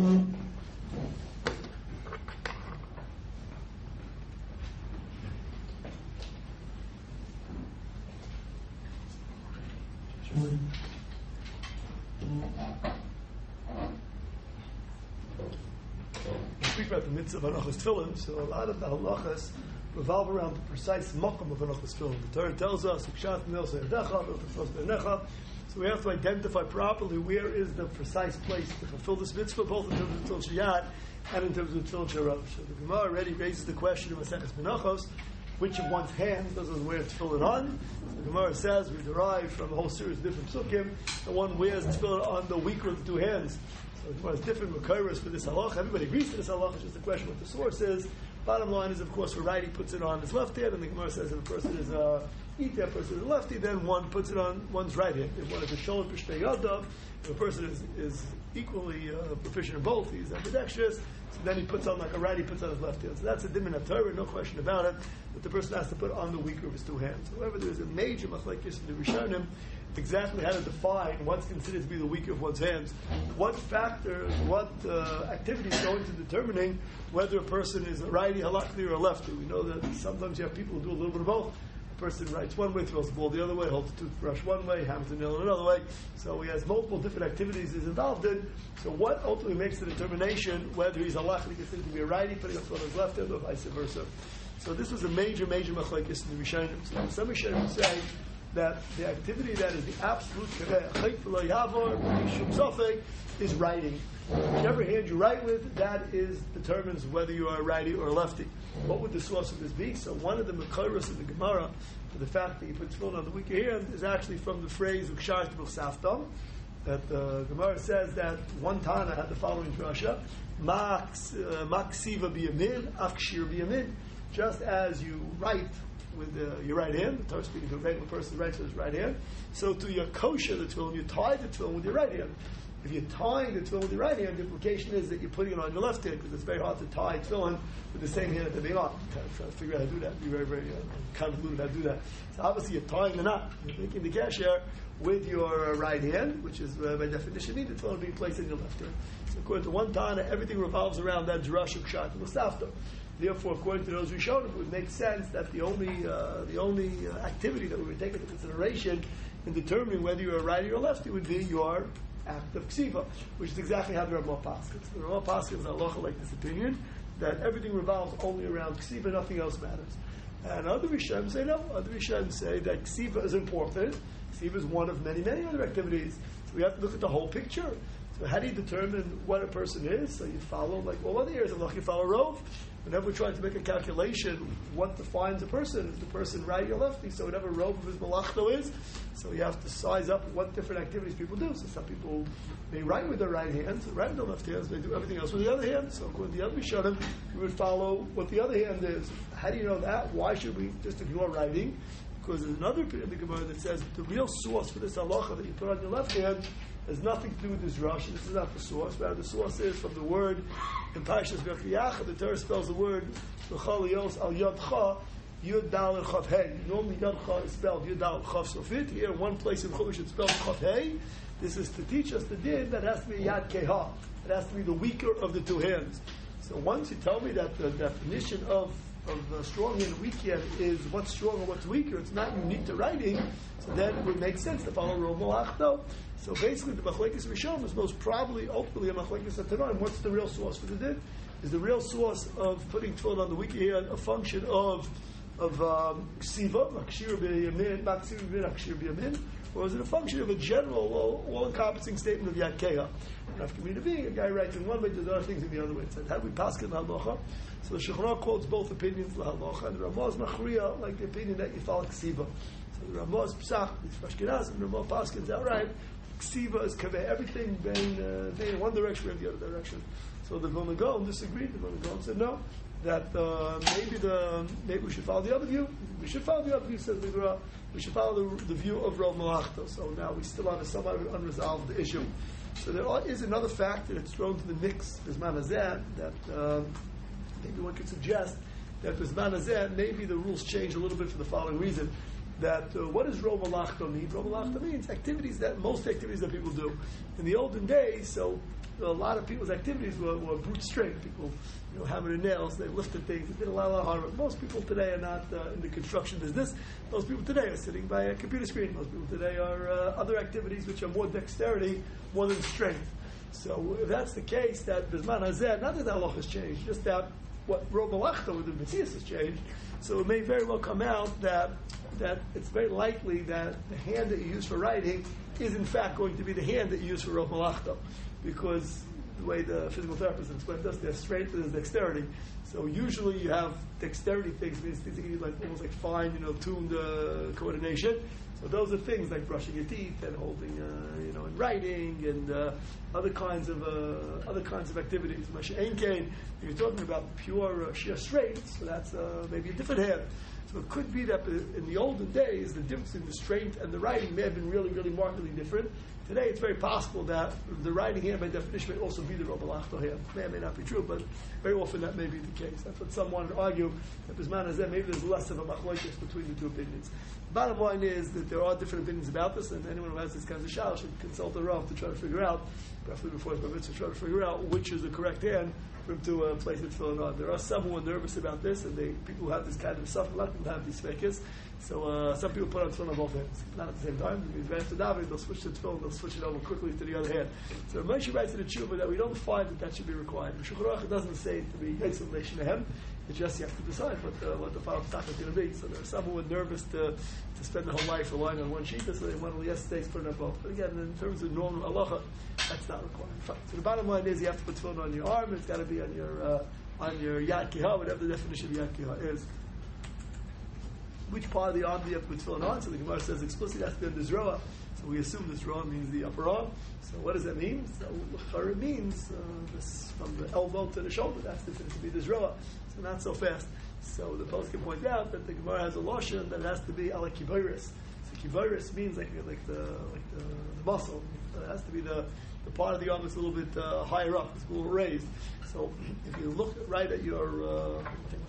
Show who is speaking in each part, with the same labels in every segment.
Speaker 1: Speak about the mitzvah of Anochas Tefillin, so a lot of the halachas revolve around the precise makom of Anochas Tefillin. The Torah tells us, so we have to identify properly where is the precise place to fulfill this mitzvah, both in terms of Tefillin Shiyat and in terms of Tefillin Sharav. So the Gemara already raises the question of Maseches Menachos, which of one's hands does one wear tefillin on? So the Gemara says we derive from a whole series of different psukim that one wears tefillin on the weaker of the two hands. So the Gemara has different makairos for this halach. Everybody agrees to this halach. It's just a question what the source is. Bottom line is, of course, for righty puts it on his left hand, and the Gemara says if a person is a person is a lefty, then one puts it on one's right hand. If one is a shoulder p'shtei yadav, if a person is equally proficient in both, he's ambidextrous, so then he puts on like a righty, puts on his left hand. So that's a dimin Torah, no question about it, that the person has to put on the weaker of his two hands. However, there is a major machlekes in the Rishonim exactly how to define what's considered to be the weaker of one's hands. What factors, what activities go into determining whether a person is a righty, halachli, or a lefty. We know that sometimes you have people who do a little bit of both. A person writes one way, throws the ball the other way, holds the toothbrush one way, hammers the nail another way. So he has multiple different activities he's involved in. So what ultimately makes the determination whether he's halachli considered to be a righty, putting up on his left hand, or vice versa. So this was a major machlekes in the Rishonim. So some Rishonim say that the activity that is the absolute is writing. Whichever hand you write with, that determines whether you are a righty or a lefty. What would the source of this be? So one of the makairos of the Gemara for the fact that you put tefillin on the weaker hand is actually from the phrase "Uksharti b'chsaftam," that the Gemara says that one Tana had the following drasha: "Maksiva biyamin, afkshir biyamin." Just as you write with your right hand, the Torah speaking to a regular person writes with his right hand, so to your kosher the tefillin, you tie the tefillin with your right hand. If you're tying the tefillin with your right hand, the implication is that you're putting it on your left hand, because it's very hard to tie tefillin with the same hand that they're on. Try to figure out how to do that. Be very, very convoluted how to do that. So obviously you're tying the knot, you're making the kasher with your right hand, which is by definition means the tefillin being placed in your left hand. So according to one Tana, everything revolves around that drush of kshat and l'safta. Therefore, according to those Rishonim, it would make sense that the only activity that we would take into consideration in determining whether you're a righty or a lefty would be your act of ksiva, which is exactly how the Ramah paskins. The Ramah paskins halacha like this opinion that everything revolves only around ksiva, nothing else matters. And other Rishonim say no. Other Rishonim say that ksiva is important. Ksiva is one of many, many other activities. So we have to look at the whole picture. So how do you determine what a person is? So you follow, like all other areas of halacha, you follow rov. Whenever we're trying to make a calculation, what defines a person? Is the person righty or lefty? So whatever rov of his malachto is, so you have to size up what different activities people do. So some people, they write with their right hands, they write with their left hands, they do everything else with the other hand. So according to the other Rishonim, we would follow what the other hand is. How do you know that? Why should we just ignore writing? Because there's another opinion in the Gemara that says the real source for this halacha that you put on your left hand has nothing to do with this rush. This is not the source. Rather, the source is from the word in Parshas V'Chiyach. The Torah spells the word l'chalios al yadcha yud dal and chav hey. Normally yadcha is spelled yud dal chav sofit. Here, one place in Chumash it's spelled chav hey. This is to teach us the din that has to be yad keha. It has to be the weaker of the two hands. So once you tell me that the definition of strong hand and weak hand is what's strong and what's weaker, it's not unique to writing, so then it would make sense to follow Rov Malachto. So basically the Machlekes Rishonim is most probably ultimately a Machlekes Tanoim. What's the real source for the din? Is the real source of putting tefillin on the weaker hand a function of ksiva, makshir b'yamin, makshir b'yamin, or is it a function of a general, all-encompassing statement of Yad Keha? After me to being, a guy writes in one way, does other things in the other way. It says, how do we pass in the halacha? So the Shulchan Aruch quotes both opinions the halacha, and the Ramah's machriya, like the opinion that you follow ksiva. So the Ramah's psach, it's Ashkenaz, and the Ramah paskins outright, ksiva is kaveh, everything being in one direction or the other direction. So the Vilna Gaon disagreed. The Vilna Gaon said no, that maybe we should follow the other view. We should follow the other view, says the Gemara. We should follow the view of Rov Malachto. So now we still have a somewhat unresolved issue. So there is another factor that's thrown to the mix, Bisman Hazeh, that maybe one could suggest that Bisman Hazeh, maybe the rules change a little bit for the following reason. that what does Rov Malachta mean? Rov Malachta means most activities that people do. In the olden days, so a lot of people's activities were brute strength. People, hammering nails, they lifted things, they did a lot of hard work. Most people today are not in the construction business. Most people today are sitting by a computer screen. Most people today are other activities which are more dexterity, more than strength. So if that's the case, that Bizman Hazeh, not that the halacha has changed, just that what Rov Malachta with the Metzias has changed. So it may very well come out that it's very likely that the hand that you use for writing is in fact going to be the hand that you use for Rov Malachta, because the way the physical therapist explained us, there's strength and there's dexterity. So usually you have dexterity things, means things that you like almost like fine, tuned coordination. So those are things like brushing your teeth and holding, and writing and other kinds of activities. Masha Kain, if you're talking about pure sheer strength, so that's maybe a different hand. So it could be that in the olden days, the difference in the strength and the writing may have been really, really markedly different. Today, it's very possible that the writing hand, by definition, may also be the Rov Malachta hand. May or may not be true, but very often that may be the case. That's what some wanted to argue, that Bisman Hazeh, maybe there's less of a machlokes between the two opinions. Bottom line is that there are different opinions about this, and anyone who has this kind of shal should consult a Rav to try to figure out, preferably before it's to try to figure out which is the correct hand for him to place it tefillin on. There are some who are nervous about this, and people who have this kind of stuff, a lot of people have these fakers. So some people put on tefillin on both hands, not at the same time. If you advance to davening, they'll switch to tefillin, they'll switch it over quickly to the other hand. So Moshe writes in the tshuva that we don't find that should be required. The Shulchan Aruch doesn't say it to be isolation to him. It's just you have to decide what the final stock is going to be. So there are some who are nervous to spend their whole life relying on one sheet, so they want to yesterday put it on both. But again, in terms of normal halacha, that's not required. Fine. So the bottom line is you have to put tefillin on your arm. It's got to be on your yad kihah, whatever the definition of yad kihah is. Which part of the arm do you have to put tefillin on? So the Gemara says explicitly that's the zroa. So we assume the zroa means the upper arm. So what does that mean? So it means this from the elbow to the shoulder. That's the to be the zroa. So not so fast. So the post can point out that the Gemara has a lotion that it has to be ala kivaris. So kivaris means like the muscle. It has to be the part of the arm that's a little bit higher up. It's a little raised. So if you look right at your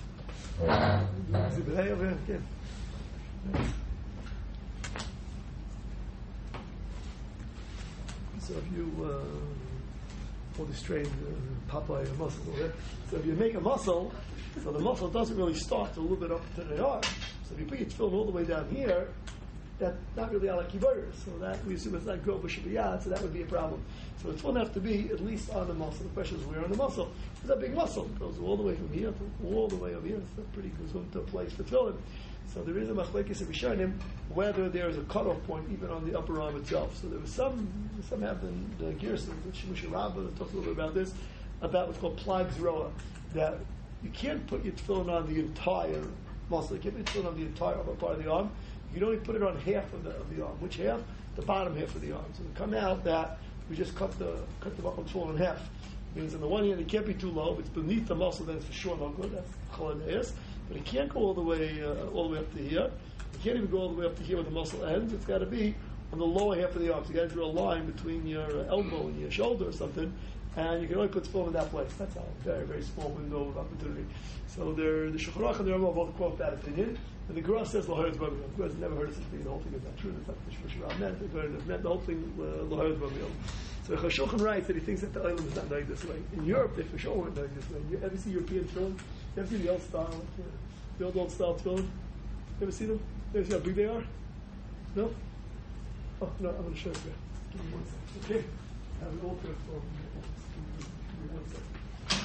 Speaker 1: so if you strain Popeye a muscle, so if you make a muscle, so the muscle doesn't really start a little bit up to the arm. So if you put your tefillin all the way down here, that's not really ala kivaris. So that we assume it's not go b'shabiyad, so that would be a problem. So the tefillin have to be at least on the muscle. The question is where on the muscle? It's a big muscle. It goes all the way from here to all the way over here. It's a pretty good to place for tefillin. So there is a machlekes of Rishonim whether there is a cutoff point even on the upper arm itself. So there was some have the Gerson, the Shemush Rabbah, that talks a little bit about this, about what's called plag zroa, that you can't put your tefillin on the entire muscle. You can't put your tefillin on the entire upper part of the arm. You can only put it on half of the arm. Which half? The bottom half of the arm. So it come out that we just cut the buckle tefillin in half. It means on the one hand it can't be too low. If it's beneath the muscle, then it's for sure not good. That's chaladeus. But it can't go all the way up to here. It can't even go all the way up to here where the muscle ends. It's got to be on the lower half of the arm. So you got to draw a line between your elbow and your shoulder or something, and you can only put tefillin in that place. That's a very, very small window of opportunity. So the Shulchan Aruch and the Rambam both quote that opinion. And the Gemara says L'Horetz B'Amiel. The Gemara has never heard of such a thing. The whole thing is not true. That's not what the Shulchan Aruch meant. The whole thing L'Horetz B'Amiel. So Shulchan writes that he thinks that the Olam is not knowing this way. In Europe, they for sure weren't knowing this way. You ever see European tefillin? You ever see the old style? The old style tefillin? You ever see them? You ever see how big they are? No? Oh, no, I'm going to show you. Give me 1 second. Okay? I have an old pair for give me 1 second.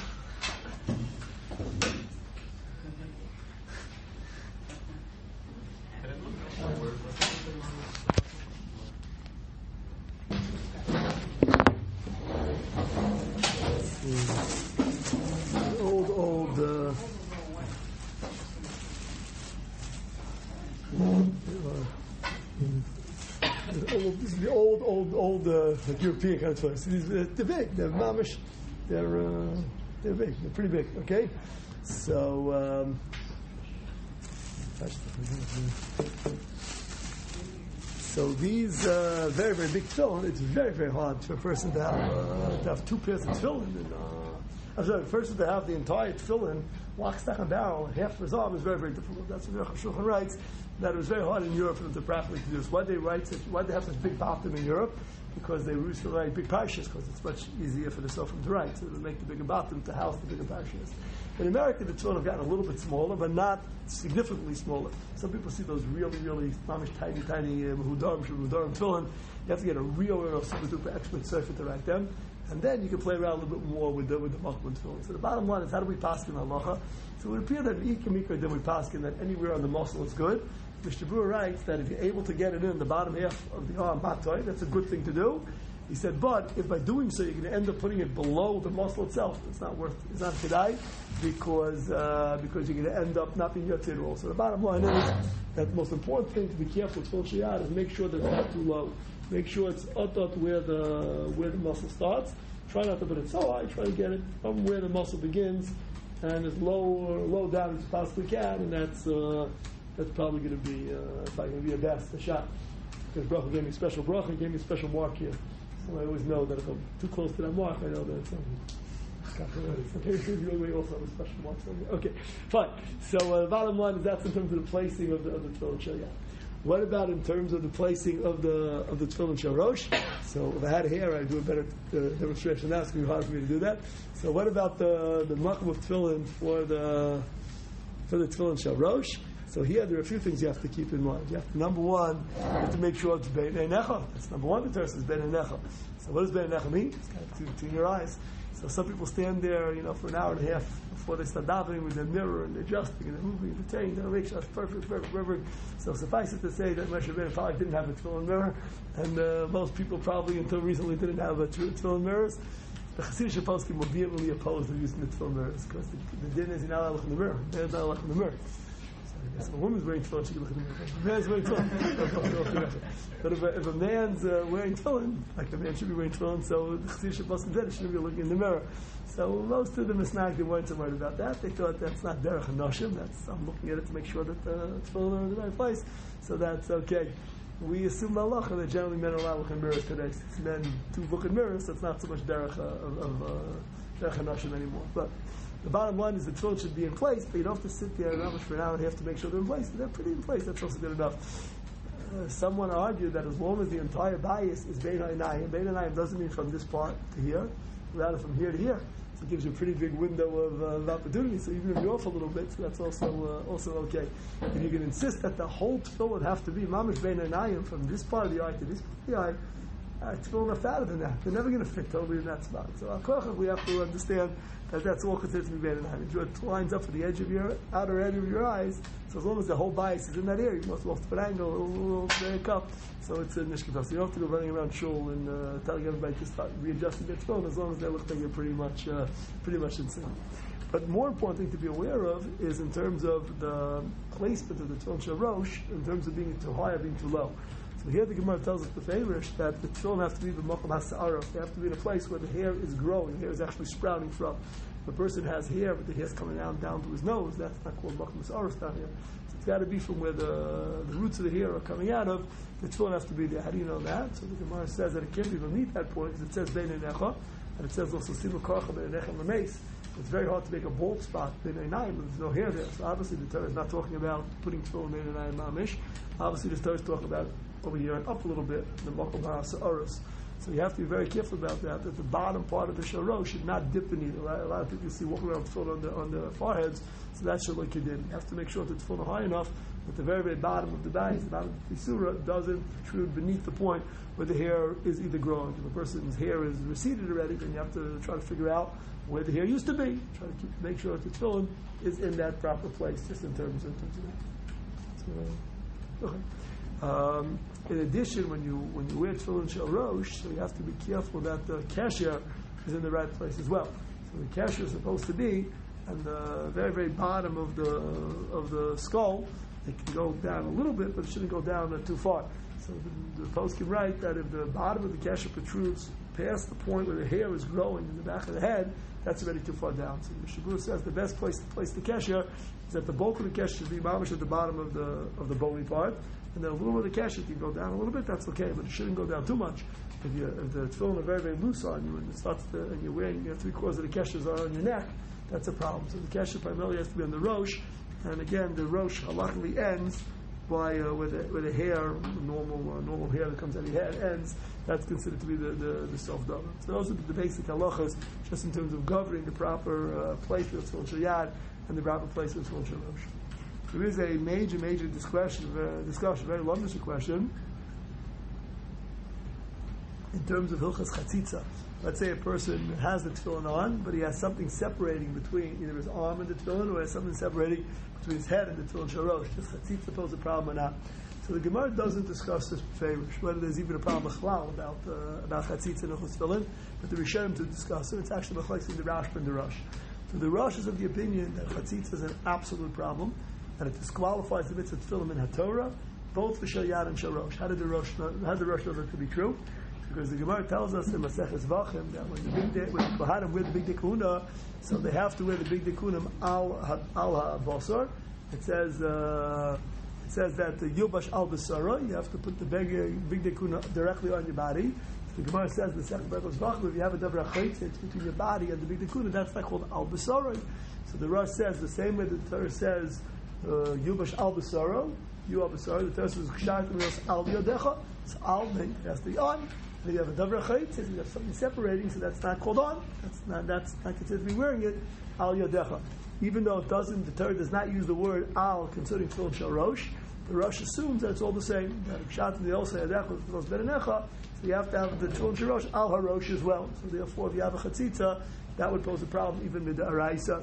Speaker 1: This is the old like European kind of toys. They're big. They're mamish. They're big. They're pretty big. Okay, so these very, very big tefillin. It's very, very hard for a person to have 2 pairs of tefillin. I'm sorry, first to have the entire tefillin lock, stock, and barrel, half his arm is very, very difficult. That's what Shulchan writes, that it was very hard in Europe for them to properly do this. Why they have such big bottom in Europe? Because they used to write big parshas, because it's much easier for the Sofrim to write. So they make the bigger bottom to house the bigger parshas. In America, the tefillin have gotten a little bit smaller, but not significantly smaller. Some people see those really, really tiny mehudarim tefillin. You have to get a real super duper expert surfer to write them, and then you can play around a little bit more with the Machman tefillin. So the bottom line is, how do we paskin halacha? So it would appear that in Ikemikar, then we paskin that anywhere on the muscle is good. Mr. Brewer writes that if you're able to get it in the bottom half of the arm, matoy, that's a good thing to do. He said, but if by doing so you're going to end up putting it below the muscle itself, it's not kedai, because you're going to end up not being yotzei at all. So the bottom line is that the most important thing to be careful with tefillin sheyad is make sure that it's not too low. Make sure it's otot where the muscle starts. Try not to put it so high. Try to get it from where the muscle begins and as low down as you possibly can, and that's probably going to be a best shot. Because Bracha gave me a special bracha, he gave me a special mark here. So I always know that if I'm too close to that mark, I know that it's okay. You also have a special mark. Okay, fine. So the bottom line is that's in terms of the placing of the tefillin shel yad. What about in terms of the placing of the tefillin shel rosh? So if I had hair, I'd do a better demonstration. That's going to be hard for me to do that. So what about the makom of tefillin for the tefillin shel rosh? So here there are a few things you have to keep in mind. You have to, number one, you have to make sure it's bein einecha. That's number one. The Torah says bein einecha. So what does bein einecha mean? It's kind of between your eyes. So some people stand there, for an hour and a half before they start davening with their mirror and adjusting and they're moving and turning. They'll make sure it's perfect. So suffice it to say that Moshe Rabbeinu probably didn't have a tefillin mirror, and most people probably until recently didn't have a tefillin mirrors. The Hasidic poskim were vehemently opposed to using the tefillin mirrors because the din is you're not allowed to look in the mirror. They're not allowed to look in the mirror. So if a woman's wearing tefillin, she can look in the mirror. If a man's wearing tefillin, but if a man's wearing tefillin, like a man should be wearing tefillin, so the Chassidus Poskim said he shouldn't be looking in the mirror. So most of the Misnag, they weren't so worried about that. They thought that's not derech hanoshim. I'm looking at it to make sure that the tefillin are in the right place. So that's okay. We assume halacha that generally men are allowed to look in mirrors today. Since men do look in mirrors, so it's not so much derech hanoshim anymore. But the bottom line is the tefillin should be in place, but you don't have to sit there and for an hour and a half to make sure they're in place. But they're pretty in place. That's also good enough. Someone argued that as long as the entire bias is bein einayim doesn't mean from this part to here, rather from here to here. So it gives you a pretty big window of opportunity. So even if you're off a little bit, so that's also okay. And you can insist that the whole tefillin would have to be mamish bein einayim from this part of the eye to this part of the eye. Tefillin are fatter than that. They're never going to fit totally in that spot. So we have to understand that that's all considered to be bein einayim. If it lines up at the edge of your outer edge of your eyes, so as long as the whole bias is in that area, you must walk to an angle, a little cup. So it's a nishkita. So you don't have to go running around shul and telling everybody to start readjusting their tefillin as long as they look like you're pretty much insane. But more important thing to be aware of is in terms of the placement of the tefillin shel rosh, in terms of being too high or being too low. So here the Gemara tells us the favorish that the tefillin have to be the makom hasa'ara. They have to be in a place where the hair is growing, the hair is actually sprouting from. If a person has hair, but the hair is coming down to his nose, that's not called makom hasa'ara down here. So it's got to be from where the roots of the hair are coming out of. The tefillin has to be there. How do you know that? So the Gemara says that it can't be beneath that point because it says bein einecha, and it says also simu koracha bein einecha l'meis. It's very hard to make a bald spot bein einayim, but there's no hair there. So obviously the Torah is not talking about putting tefillin bein einayim mamish. Obviously the Torah is talking about over here and up a little bit, the makom hasa'aros. So you have to be very careful about that the bottom part of the sharo should not dip the needle. Right? A lot of people you see walking around with tefillin on the foreheads, so that should look kedin. You have to make sure that the tefillin are high enough that the very, very bottom of the bias, the bottom of the surah, doesn't protrude beneath the point where the hair is either growing. If a person's hair is receded already, then you have to try to figure out where the hair used to be. Try to make sure that the tefillin is in that proper place, just in terms of that. So, okay. In addition, when you wear tefillin shel rosh, so you have to be careful that the kasher is in the right place as well. So the kasher is supposed to be at the very, very bottom of the skull. It can go down a little bit, but it shouldn't go down too far. So the post can write that if the bottom of the kasher protrudes past the point where the hair is growing in the back of the head, that's already too far down. So the Shabur says the best place to place the kasher is that the bulk of the kasher should be mamish at the bottom of the bony part, and then a little bit of the kasher can go down a little bit. That's okay, but it shouldn't go down too much. If the tefillin are very, very loose on you, and it starts and you're wearing 3/4 of the kashers are on your neck, that's a problem. So the kesher primarily has to be on the rosh, and again, the rosh halachically ends by where the hair, normal hair that comes out of your head ends. That's considered to be the sof davar. So those are the basic halachas, just in terms of governing the proper placement of tefillin shel yad and the proper placement of tefillin shel rosh. There is a major discussion, very wonderful question, in terms of hilchas chatzitza. Let's say a person has the tefillin on, but he has something separating between either his arm and the tefillin, or has something separating between his head and the tefillin shel rosh. Does chatzitza pose a problem or not? So the Gemara doesn't discuss this favorish, whether there's even a problem about chatzitza and hilchas tefillin, but the Rishonim to discuss it. It's actually machlokes in the Rashba and the Rosh. So the Rosh is of the opinion that chatzitza is an absolute problem, and it disqualifies the mitzvah tefillin in HaTorah, both for shel yad and shel rosh. How did the Rosh know that to be true? Because the Gemara tells us in Maseches Vachim that when the Kohanim wear the big dekuna, so they have to wear the big dekunim al ha'basar. It says that the yubash al basara, you have to put the big dekuna directly on your body. The Gemara says in Maseches Vachim, if you have a davar chaytzitz between your body and the big dekuna, that's not called al basara. So the Rosh says the same way the Torah says yubash al basara, you al basara. The Torah says kshat al yodecha. So al means it has to be on. And if you have a davar chaytzitz, you have something separating, so that's not called on. That's not considered to be wearing it. Al yadecha. Even though it doesn't, the Torah does not use the word al concerning tefillin shel rosh. The Rosh assumes that it's all the same. That kshat they also yadecha goes berenecha. So you have to have the tefillin shel rosh al harosh as well. So therefore, if you have a chatzitza, that would pose a problem even with the araisa.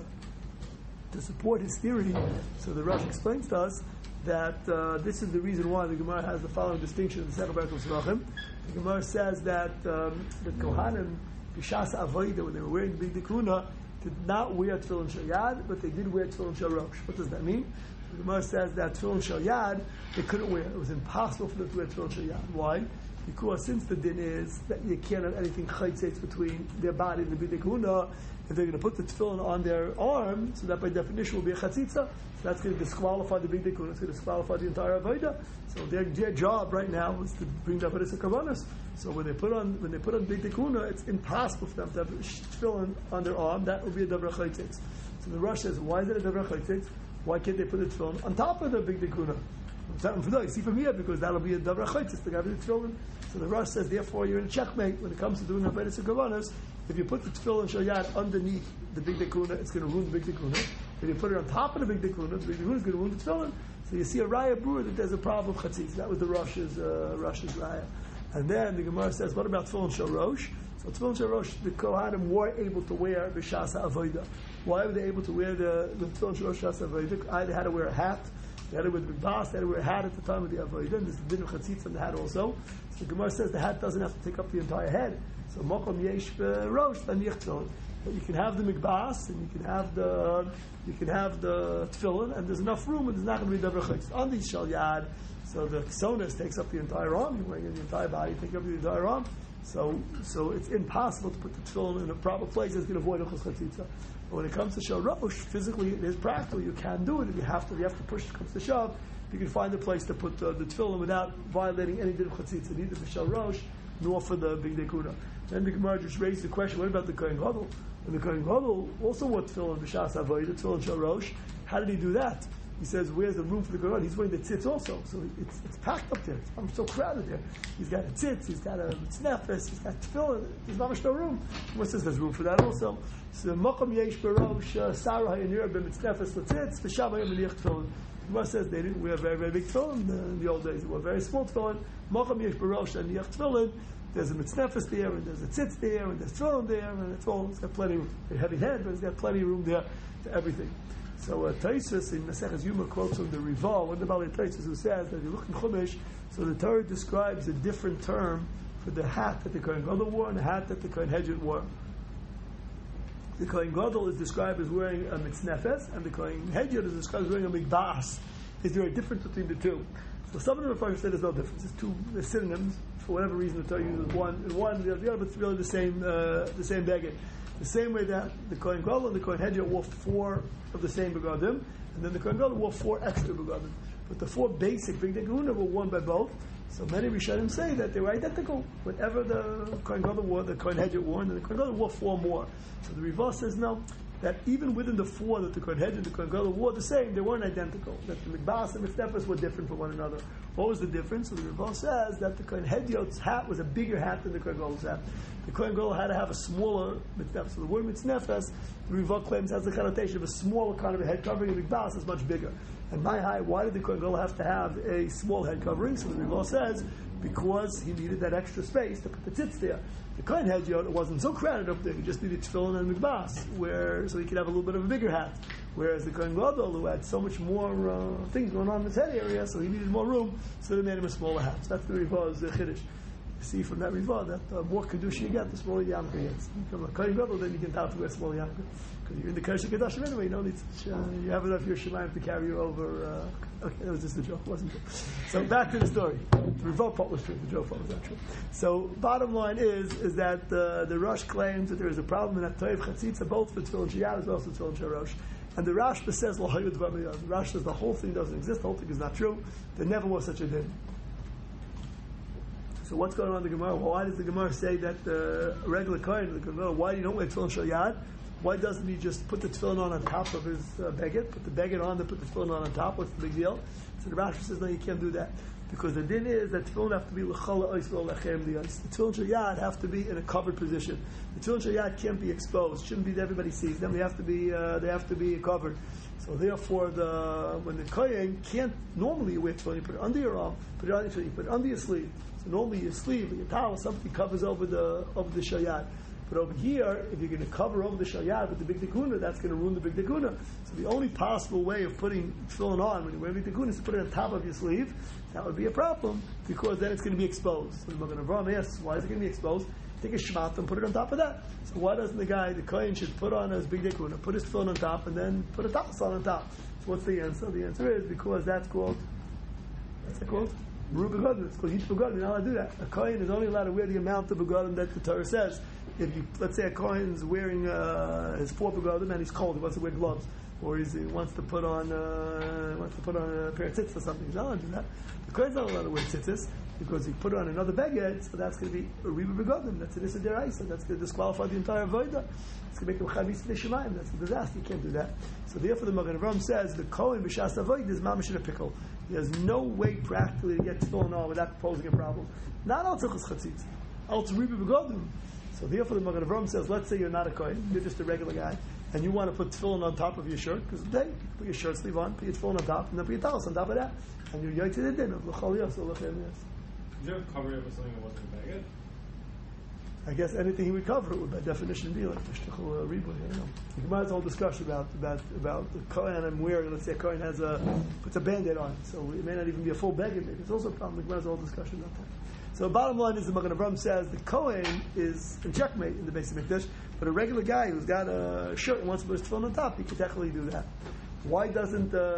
Speaker 1: To support his theory, so the Rosh explains to us that this is the reason why the Gemara has the following distinction in the second Berachos Rachim. The Gemara says that the Kohanim, B'shas Avodah, when they were wearing the big dekuna, did not wear tefillin shel yad, but they did wear tefillin shel rosh. What does that mean? The Gemara says that tefillin shel yad they couldn't wear. It was impossible for them to wear tefillin shel yad. Why? Because since the din is that you can't have anything chaytzitz between their body and the big dekuna, if they're going to put the tefillin on their arm, so that by definition will be a chatzitza, so that's going to disqualify the big dekuna, it's going to disqualify the entire avodah. So their job right now is to bring the avodah karbanos. So when they put on big dekuna, it's impossible for them to have tefillin on their arm. That would be a davar chatzitz. So the Rosh says, why is it a davar chatzitz? Why can't they put the tefillin on top of the big dekuna? You see from here, because that'll be a davar chatzitz, the guy with the tefillin. So the Rosh says, therefore, you're in checkmate when it comes to doing avodah karbanos. If you put the tefillin shel yad underneath the big dekuna, it's going to ruin the big dekuna. If you put it on top of the big dekuna is going to ruin the tefillin. So you see a raya brewer that there's a problem of chatzitz. That was the Rosh's raya. And then the Gemara says, what about tefillin shel rosh? So tefillin shel rosh, the Kohanim were able to wear b'shas avodah. Why were they able to wear the tefillin shel rosh b'shas avodah? Either had to wear a hat, they had to wear the bas, they had to wear a hat at the time of the avodah. And there's the din of chatzitz on the hat also. So the Gemara says the hat doesn't have to take up the entire head. So mokom yesh rosh taniach tefillin. But you can have the mikbas and you can have the tefillin, and there's enough room, and there's not going to be davar chaytzitz on the shel yad. So the ksonas takes up the entire arm. You're wearing it in the entire body, take up the entire arm. So it's impossible to put the tefillin in a proper place that's going to avoid hilchos chatzitza. But when it comes to shel rosh, physically it is practical. You can do it. If you have to push. It comes to shove. You can find a place to put the tefillin without violating any din of chatzitza, neither for shel rosh nor for the big dekuna. Then the Gemara just raised the question: what about the Kohen Gadol? And the Kohen Gadol also wore tefillin b'shas avodah, tefillin shel rosh. How did he do that? He says, where's the room for the Kohen Gadol? He's wearing the tzitz also, so it's packed up there. I'm so crowded there. He's got a tzitz, he's got a tzneches, he's got tefillin. There's not much no room. What says there's room for that also? So makom yesh barosh sarah hayanir b'mitznefes l'tzitz v'shamayim meniach tefillin. The Gemara says they didn't wear very big tefillin in the old days. They were very small tefillin. Makom yesh barosh haniach tefillin. There's a mitznefes there, and there's a tzitz there, and there's tefillin there, and it's got plenty of room. A heavy head, but it's got plenty of room there for everything. So Taisus in Maseches Yuma quotes from the Rival, one of the Bali Taisus, who says that if you look in Chumash, so the Torah describes a different term for the hat that the Kohen Gadol wore and the hat that the Kohen Hedjot wore. The Kohen Gadol is described as wearing a mitznefes, and the Kohen Hedjot is described as wearing a mikbas. Is there a difference between the two? So some of the Mepharshim say there's no difference. They're synonyms. For whatever reason, the Torah uses one and the other, but it's really the same beged. The same way that the Kohen Gadol and the Kohen Hedjot wore 4 of the same begadim, and then the Kohen Gadol wore 4 extra begadim. But the 4 basic big dekuna were worn by both, So many Rishonim say that they were identical. Whatever the Kohen Gadol wore, the Kohen Hedjot wore, and the Kohen Gadol wore 4 more. So the Rivah says no, that even within the 4 that the Kohen Hedjot and the Kohen Gadol wore the same, they weren't identical. That the Mikbas and Mitzvahs were different from one another. What was the difference? So the Rivah says that the Kohen Hedjot's hat was a bigger hat than the Kohen Gadol's hat. The Kohen Gadol had to have a smaller Mitzvah. So the word Mitznefes, the Rivah claims, has the connotation of a smaller kind of a head covering, and Mikbas is much bigger. And why did the Kohen Gadol have to have a small head covering? So the Rivah says, because he needed that extra space to put the tzitz there. The Kohen Hedjot, it wasn't so crowded up there, he just needed tefillin and mikbas, so he could have a little bit of a bigger hat. Whereas the Kohen Gadol, who had so much more things going on in his head area, so he needed more room, so they made him a smaller hat. So that's the Rivah's chiddush. You see from that Rivah that the more kedusha you get, the smaller your yarmulke gets. You become a Kohen Gadol, then you can tell to wear a smaller yarmulke. Because you're in the Kodesh HaKadoshim anyway, you don't need you have enough your Shemayim to carry you over. Okay, that was just a joke, wasn't it? So back to the story. The Rivah part was true, the joke part was not true. So bottom line is that the Rosh claims that there is a problem in that Toiv Chatzitza, both for Tefillin Sheyad as well as for Tefillin Shorosh. And the Rashba says, the Rash says the whole thing doesn't exist, the whole thing is not true. There never was such a din. So what's going on in the Gemara? Well, why does the Gemara say that the regular Kohen, the Gemara, why do you don't wear Tefillin Sheyad? Why doesn't he just put the tefillin on top of his beged, put the beged on, then put the tefillin on top? What's the big deal? So the Rashi says, no, you can't do that. Because the din is that tefillin have to be l'chala ois l'lechem li'ois. The tefillin sheyad have to be in a covered position. The tefillin sheyad can't be exposed. Shouldn't be that everybody sees them. They have to be covered. So therefore, when the kohen can't normally wear tefillin, you put it under your arm, put it on your, you put it under your sleeve. So normally your sleeve or your towel, something covers over the sheyad. But over here, if you're going to cover over the shayad with the big tikuna, that's going to ruin the big tikuna. So the only possible way of putting tefillin on when you wear big tikuna is to put it on top of your sleeve. That would be a problem because then it's going to be exposed. So the Magen Avraham asks, why is it going to be exposed? Take a shmat and put it on top of that. So why doesn't the kohen should put on his big tikuna, put his tefillin on top, and then put a talis on top? So what's the answer? The answer is because that's called, what's it called? Ru begadim. It's called hit begadim. You're not allowed to do that. A kohen is only allowed to wear the amount of begadim that the Torah says. If you, let's say a kohen's wearing his 4 begadim and he's cold, he wants to wear gloves, or he wants to put on a pair of tzitzis or something, he's not allowed to do that. The kohen's not allowed to wear tzitzis because he put on another beged, so that's going to be a riba begadim. That's an issa deraisa. That's going to disqualify the entire avodah. It's going to make him chavis v'shemayim. That's a disaster. You can't do that. So therefore, the Magen Avraham says the kohen b'shas avodah is mamish in a pickle. He has no way practically to get tefillin on without posing a problem. Not al tzachas chatzitz, al tzriba begadim. So therefore, the Magen Avraham says, let's say you're not a kohen, you're just a regular guy, and you want to put tefillin on top of your shirt, because today, you put your shirt sleeve on, put your tefillin on top, and then put your talis on top of that, and you're yoytzei the din of l'chol yos or l'chem yos.
Speaker 2: Is there a cover it with something that wasn't a beged?
Speaker 1: I guess anything he would cover it would, by definition, be like Mishtichel Riboy. I don't know. You can have a whole discussion about the kohen I'm wearing. Let's say a kohen puts a band-aid on, so it may not even be a full beged. Maybe it's also a problem. We can have a whole discussion about that. So the bottom line is the Magen Avraham says the kohen is in checkmate in the Beis Hamikdash, but a regular guy who's got a shirt and wants to put his tefillin on top, he can technically do that. Why does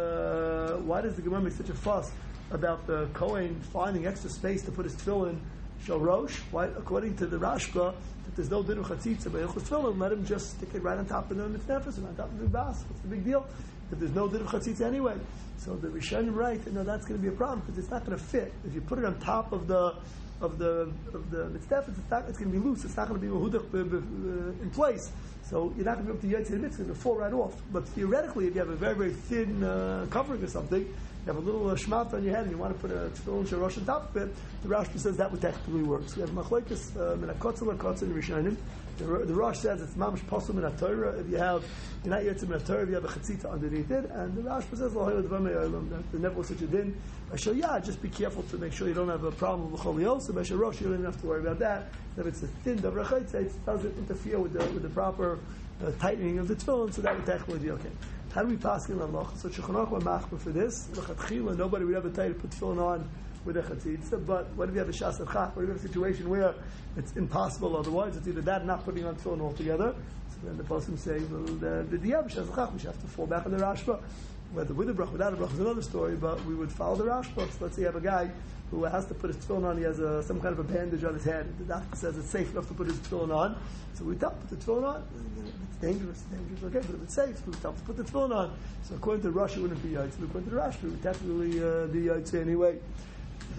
Speaker 1: the Gemara make such a fuss about the kohen finding extra space to put his tefillin shel rosh? Why, according to the Rashba, that there's no din of chatzitza by hilchos tefillin, let him just stick it right on top of the mitznefes and on top of the bas. What's the big deal? If there's no din of chatzitza anyway. So the Rishonim write, that's going to be a problem because it's not going to fit. If you put it on top of the mitznefes, it's going to be loose. It's not going to be mahudach in place. So you're not going to be able to yotzei the mitzvah. It's going to fall right off. But theoretically, if you have a very, very thin covering or something, you have a little shmat on your head and you want to put a tefillin shel rosh on top of it, the Rashba says that would technically work. So you have machlekes min hakotzel hakotzel in Rishonim. The Rosh says it's mamish posel min haTorah. If you're not yotzei min haTorah, if you have a chatzitza underneath it, and the Rashba says that there never was such a din. Just be careful to make sure you don't have a problem with l'chol yos. By shel rosh, you don't even have to worry about that. If it's a thin davar chatzitza, it doesn't interfere with the proper tightening of the tefillin, so that would technically be okay. How do we pass in Allah? So Shulchan Aruch were machmer for this. Nobody would ever tell you to put tefillin on with a chatzitza. But what if you have a shas chach? What if you have a situation where it's impossible otherwise? It's either that, not putting on tefillin altogether. So then the person say, well, the diab shas chach, we should have to fall back on the Rashba. Whether with a bracha, without a bracha is another story. But we would follow the Rashba. So let's say you have a guy who has to put his tefillin on. He has some kind of a bandage on his head. The doctor says it's safe enough to put his tefillin on. So we tell him to put the tefillin on. It's dangerous, okay, but if it's safe, we tell him to put the tefillin on. So according to Rashi, it wouldn't be yaitz. According to the Rashi, it would technically be yaitz anyway.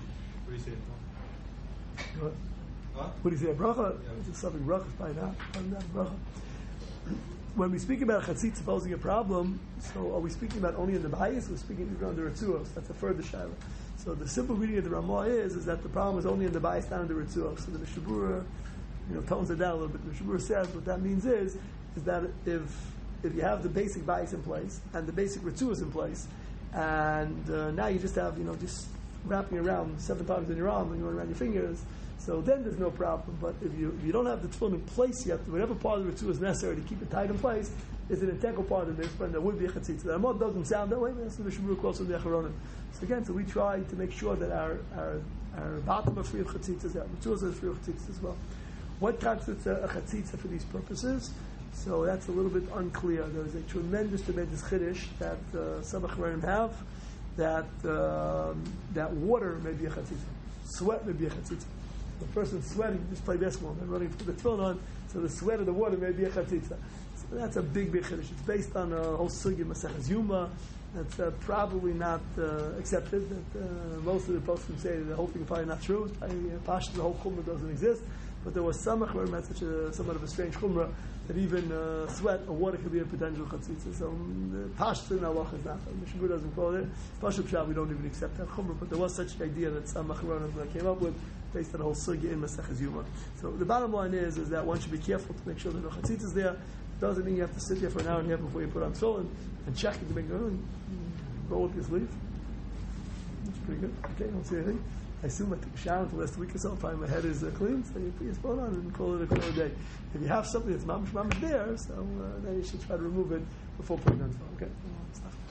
Speaker 2: What do you say?
Speaker 1: What?
Speaker 2: Huh?
Speaker 1: What do you say? A bracha?
Speaker 2: Yeah.
Speaker 1: It's a something bracha, probably not. Probably not a bracha. When we speak about chatzitza posing a problem, so are we speaking about only in the bayis, or speaking even on the ritzuos? That's a further shaila. So the simple reading of the Ramah is that the problem is only in the bayis, not in the ritzuos. So the Mishnah Berurah, tones it down a little bit. The Mishnah Berurah says what that means is that if you have the basic bayis in place and the basic ritzuos in place, and now you just have just wrapping around 7 times in your arm and going around your fingers. So then there's no problem. But if you don't have the tefillin in place yet, whatever part of the ritzuah is necessary to keep it tight in place is an integral part of this, and there would be a chatzitza. The Ramah doesn't sound that way, but that's the Mishnah Berurah calls it the acharonim. So again, we try to make sure that our bottom are free of chatzitzas, our ritzuahs are free of chatzitzas as well. What constitutes a chatzitza for these purposes? So that's a little bit unclear. There is a tremendous chiddush that some acharonim have that water may be a chatzitza, sweat may be a chatzitza. The person sweating, just play basketball, and running to the tefillin on, so the sweat of the water may be a chatzitza. So that's a big chiddush. It's based on a whole sugi Maseches Yuma. That's probably not accepted. That most of the poskim say the whole thing is probably not true. It's probably Pashto, the whole chumrah doesn't exist. But there was some acharonim had somewhat of a strange chumrah that even sweat or water could be a potential chatzitza. So Pashto in halacha is not. Mishnah Berurah doesn't call it. Pashto pshat we don't even accept that chumrah. But there was such an idea that some acharonim came up with based on the whole sugi in Maseches Yuma. So the bottom line is that one should be careful to make sure that no chatzitza is there. Doesn't mean you have to sit there for an hour and a half before you put on tefillin and check it to make it roll up your sleeve. That's pretty good. Okay, don't see anything. I assume I took a shower the last week or so. Probably my head is clean, so you put your phone on and call it a day. If you have something that's mamish there, so then you should try to remove it before putting on tefillin. Okay.